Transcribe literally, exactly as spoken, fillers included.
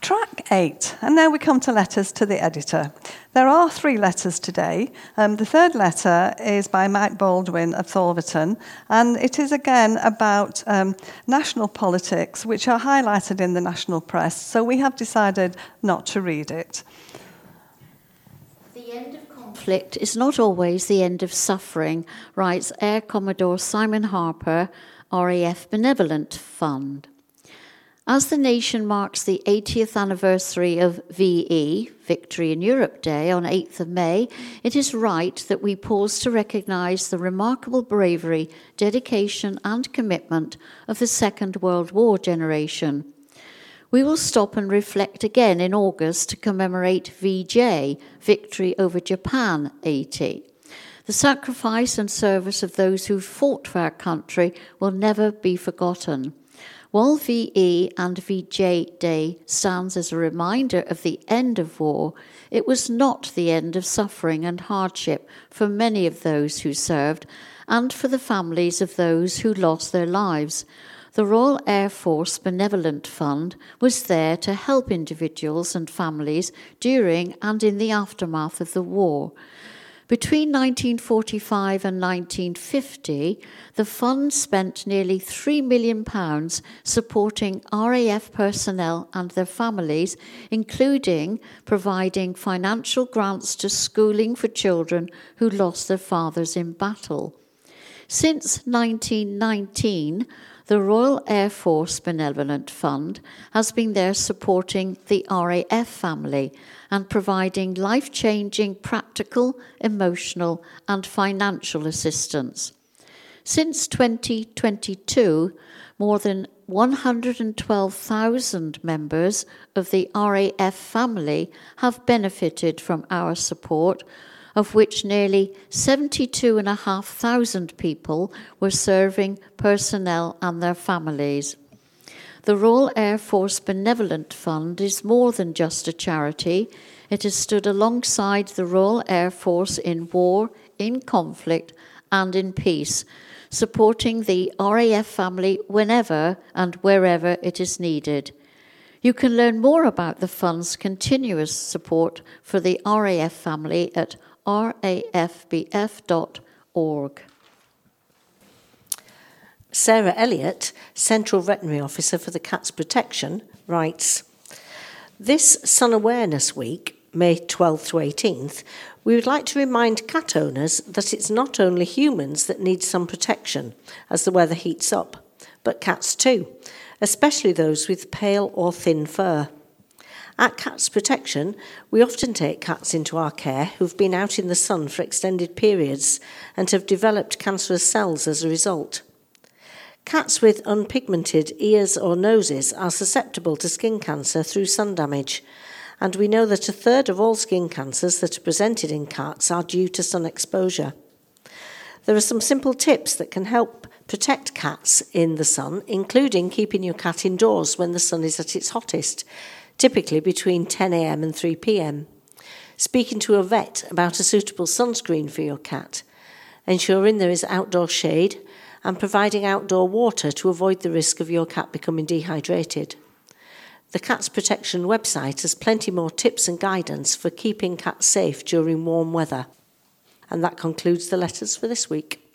Track eight, and now we come to letters to the editor. There are three letters today. Um, the third letter is by Mike Baldwin of Thorverton, and it is again about um, national politics, which are highlighted in the national press, so we have decided not to read it. The end of conflict is not always the end of suffering, writes Air Commodore Simon Harper, R A F Benevolent Fund. As the nation marks the eightieth anniversary of V E, Victory in Europe Day, on eighth of May, it is right that we pause to recognise the remarkable bravery, dedication and commitment of the Second World War generation. We will stop and reflect again in August to commemorate V J, Victory over Japan eighty. The sacrifice and service of those who fought for our country will never be forgotten. While V E and V J Day stands as a reminder of the end of war, it was not the end of suffering and hardship for many of those who served and for the families of those who lost their lives. The Royal Air Force Benevolent Fund was there to help individuals and families during and in the aftermath of the war. Between nineteen forty-five and nineteen fifty, the fund spent nearly three million pounds supporting R A F personnel and their families, including providing financial grants to schooling for children who lost their fathers in battle. Since nineteen nineteen, the Royal Air Force Benevolent Fund has been there supporting the R A F family and providing life-changing practical, emotional and financial assistance. Since twenty twenty-two, more than one hundred twelve thousand members of the R A F family have benefited from our support, of which nearly seventy-two thousand five hundred people were serving personnel and their families. The Royal Air Force Benevolent Fund is more than just a charity. It has stood alongside the Royal Air Force in war, in conflict, and in peace, supporting the R A F family whenever and wherever it is needed. You can learn more about the fund's continuous support for the R A F family at r a f b f dot org. Sarah Elliott, Central Veterinary Officer for the Cats Protection, writes, "This Sun Awareness Week, May twelfth to eighteenth, we would like to remind cat owners that it's not only humans that need sun protection as the weather heats up, but cats too, especially those with pale or thin fur. At Cats Protection, we often take cats into our care who've been out in the sun for extended periods and have developed cancerous cells as a result. Cats with unpigmented ears or noses are susceptible to skin cancer through sun damage, and we know that a third of all skin cancers that are presented in cats are due to sun exposure. There are some simple tips that can help protect cats in the sun, including keeping your cat indoors when the sun is at its hottest, typically between ten a.m. and three p.m. Speaking to a vet about a suitable sunscreen for your cat, ensuring there is outdoor shade, and providing outdoor water to avoid the risk of your cat becoming dehydrated. The Cats Protection website has plenty more tips and guidance for keeping cats safe during warm weather." And that concludes the letters for this week.